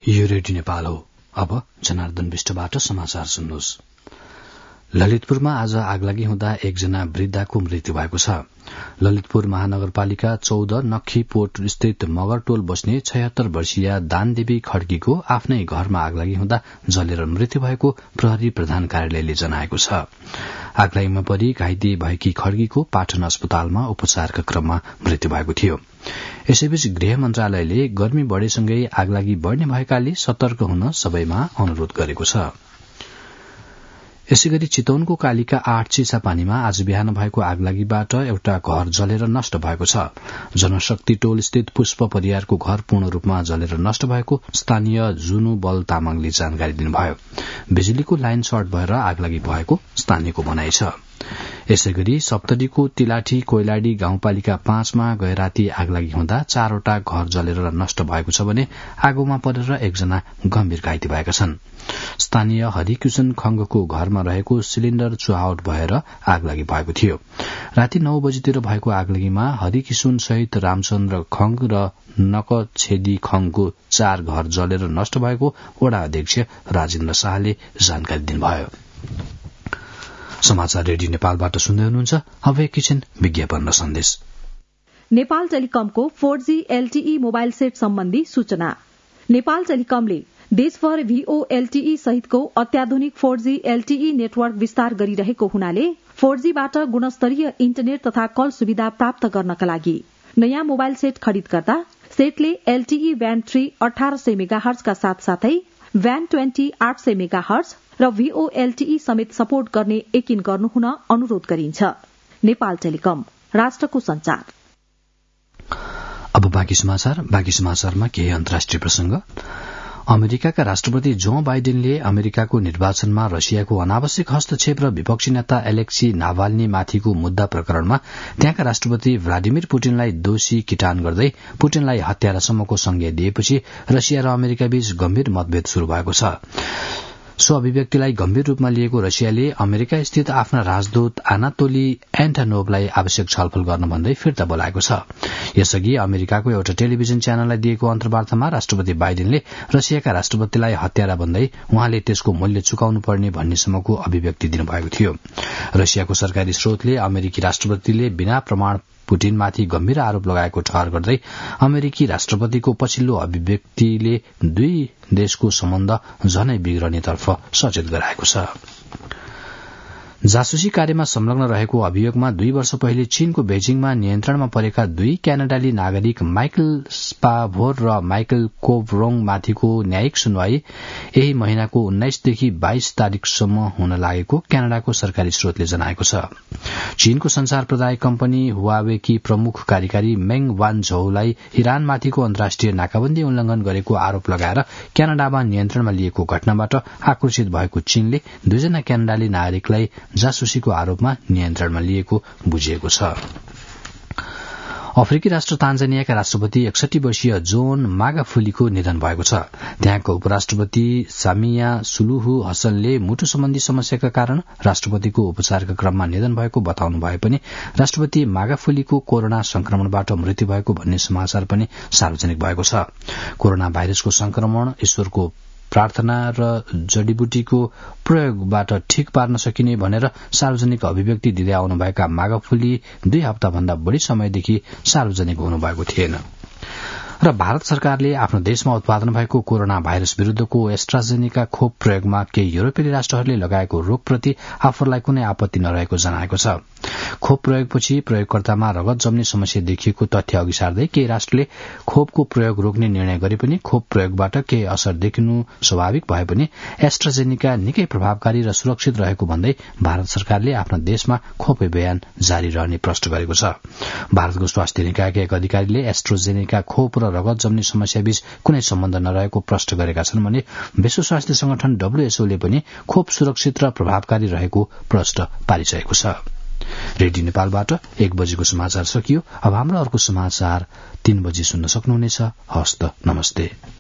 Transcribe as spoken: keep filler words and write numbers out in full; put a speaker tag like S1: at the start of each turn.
S1: यो रेडियो नेपाल हो। अब जनार्दन विष्टबाट समाचार सुन्नुहोस्। ललितपुरमा आज आगलागी हुँदा एकजना वृद्धाको मृत्यु भएको छ। ललितपुर महानगरपालिका चौध नक्खीपोट स्थित मगरटोल बस्ने छयत्तर वर्षीय दानदेवी खड्कीको आफ्नै घरमा आगलागी हुँदा जलेर मृत्यु भएको प्रहरी प्रधान कार्यालयले जनाएको छ। आगलागीमा परि घाइते भएकी खड्कीको पाटन अस्पतालमा उपचारका क्रममा मृत्यु भएको थियो। यसैबीच गृह मन्त्रालयले गर्मी बढ़ेसँगै आगलागी बढ़ने भएकाले सतर्क हुन सबैमा अनुरोध गरेको छ। यसैगरी चितवनको कालिका आठ चिसापानीमा आज बिहान भएको आगलागीबाट एउटा घर जलेर नष्ट भएको छ। जनशक्ति टोल स्थित पुष्प परियारको घर पूर्ण रूपमा जलेर नष्ट भएको स्थानीय जुनु बल तामाङले जानकारी दिनुभयो। बिजुलीको लाइन सर्ट भएर आगलागी भएको स्थानीयको भनाइ छ। यसैगरी सप्तरीको तिलाठी कोइलाडी गाउँपालिका पाँचमा गैराती आगलागी हुँदा चारवटा घर जलेर नष्ट भएको छ भने आगोमा परेर एकजना गम्भीर घाइते भएका छन्। स्थानीय हरिकिशन खंगको घरमा रहेको सिलिण्डर चुहावट भएर आगलागी भएको थियो। राति नौ बजीतिर भएको आगलागीमा हरिकिशुन सहित रामचन्द्र खंग र नकछेदी खंगको चार घर जलेर नष्ट भएको वडा अध्यक्ष राजेन्द्र शाहले जानकारी दिनुभयो। समाचार रेडियो नेपालबाट सुन्दै हुनुहुन्छ। अब एकैछिन विज्ञापन र सन्देश।
S2: नेपाल टेलिकमको four G LTE mobile set सम्बन्धी सूचना। नेपाल टेलिकमले देशभर भीओ एलटीई सहितको अत्याधुनिक फोर जी एलटीई नेटवर्क विस्तार गरिरहेको हुनाले फोर जी बाट गुणस्तरीय इन्टरनेट तथा कल सुविधा प्राप्त गर्नका लागि नयाँ मोबाइल सेट खरिद गर्दा सेटले एलटीई ब्यान्ड थ्री अठार सय मेगाहर्जका साथसाथै ब्यान्ड ट्वेन्टी आठ सय मेगाहर्ज र भीओ एलटीई समेत सपोर्ट गर्ने यकिन गर्नुहुन अनुरोध गरिन्छ। नेपाल टेलिकम, राष्ट्रको संचार।
S1: अब बाँकी समाचार। बाँकी समाचारमा केही अन्तर्राष्ट्रिय प्रसंग। अमेरिकाका राष्ट्रपति जो बाइडेनले अमेरिकाको निर्वाचनमा रसियाको अनावश्यक हस्तक्षेप र विपक्षी नेता एलेक्सी नाभाल्नी माथिको मुद्दा प्रकरणमा त्यहाँका राष्ट्रपति भ्लादिमिर पुटिनलाई दोषी किटान गर्दै पुटिनलाई हत्यारासम्मको संज्ञा दिएपछि रसिया र अमेरिका बीच गम्भीर मतभेद शुरू भएको छ। सो अभिव्यक्तिलाई गम्भीर रूपमा लिएको रसियाले अमेरिका स्थित आफ्ना राजदूत आनातोली एन्टानोभलाई आवश्यक छलफल गर्न भन्दै फिर्ता बोलाएको छ। यसअघि अमेरिकाको एउटा टेलिभिजन च्यानललाई दिएको अन्तर्वार्तामा राष्ट्रपति बाइडेनले रसियाका राष्ट्रपतिलाई हत्यारा भन्दै उहाँले त्यसको मूल्य चुकाउनु पर्ने भन्नेसम्मको अभिव्यक्ति दिनुभएको थियो। रसियाको सरकारी स्रोतले अमेरिकी राष्ट्रपतिले बिना प्रमाण पुटिनमाथि गम्भीर आरोप लगाएको ठहर गर्दै अमेरिकी राष्ट्रपतिको पछिल्लो अभिव्यक्तिले दुई देशको सम्बन्ध झनै बिग्रनेतर्फ सचेत गराएको छ। जासुसी कार्यमा संलग्न रहेको अभियोगमा दुई वर्ष पहिले चीनको बेजिङमा नियन्त्रणमा परेका दुई क्यानाडाली नागरिक माइकल स्पाभोर र माइकल कोभरोङ माथिको न्यायिक सुनवाई यही महिनाको उन्नाइसदेखि बाइस तारीकसम्म हुन लागेको क्यानाडाको सरकारी स्रोतले जनाएको छ। चीनको संचार प्रदायक कम्पनी हुवावेकी प्रमुख कार्यकारी मेङ वान झौलाई इरानमाथिको अन्तर्राष्ट्रिय नाकाबन्दी उल्लंघन गरेको आरोप लगाएर क्यानाडामा नियन्त्रणमा लिएको घटनाबाट आक्रोशित भएको चीनले दुईजना क्यानाडाली नागरिकलाई जासुसीको आरोपमा नियन्त्रणमा लिएको बुझिएको छ। अफ्रिकी राष्ट्र तान्जानियाका राष्ट्रपति एकसठी वर्षीय जोन मागाफुलीको निधन भएको छ। त्यहाँको उपराष्ट्रपति सामिया सुलुहु हसनले मुटु सम्बन्धी समस्याका कारण राष्ट्रपतिको उपचारका क्रममा निधन भएको बताउनु भए पनि राष्ट्रपति मागाफुलीको कोरोना संक्रमणबाट मृत्यु भएको भन्ने समाचार पनि सार्वजनिक भएको छ। कोरोना भाइरसको संक्रमण ईश्वरको प्रार्थना र जडीबुटीको प्रयोगबाट ठिक पार्न सकिने भनेर सार्वजनिक अभिव्यक्ति दिँदै आउनुभएका मागाफुली दुई हप्ताभन्दा बढ़ी समयदेखि सार्वजनिक हुनुभएको थिएन। र भारत सरकारले आफ्नो देशमा उत्पादन भएको कोरोना भाइरस विरूद्धको एस्ट्राजेनेका खोप प्रयोगमा केही युरोपेली राष्ट्रहरूले लगाएको रोकप्रति आफूलाई कुनै आपत्ति नरहेको जनाएको छ। खोप प्रयोगपछि प्रयोगकर्तामा रगत जम्ने समस्या देखिएको तथ्य अघि सार्दै केही राष्ट्रले खोपको प्रयोग रोक्ने निर्णय गरे पनि खोप प्रयोगबाट केही असर देखिनु स्वाभाविक भए पनि एस्ट्राजेनेका निकै प्रभावकारी र सुरक्षित रहेको भन्दै भारत सरकारले आफ्नो देशमा खोप अभियान जारी रहने प्रश्न गरेको छ। भारतको स्वास्थ्य निकायका एक अधिकारीले एस्ट्राजेनेका खोप र रगत जम्ने समस्याबीच कुनै सम्बन्ध नरहेको प्रश्न गरेका छन् भने विश्व स्वास्थ्य संगठन डब्ल्यूएचओले पनि खोप सुरक्षित र प्रभावकारी रहेको प्रश्न पारिसकेको छ। रेडियो नेपालबाट एक बजेको समाचार सकियो। अब हाम्रो अर्को समाचार तीन बजे सुन्न सक्नुहुनेछ। हस्त नमस्ते।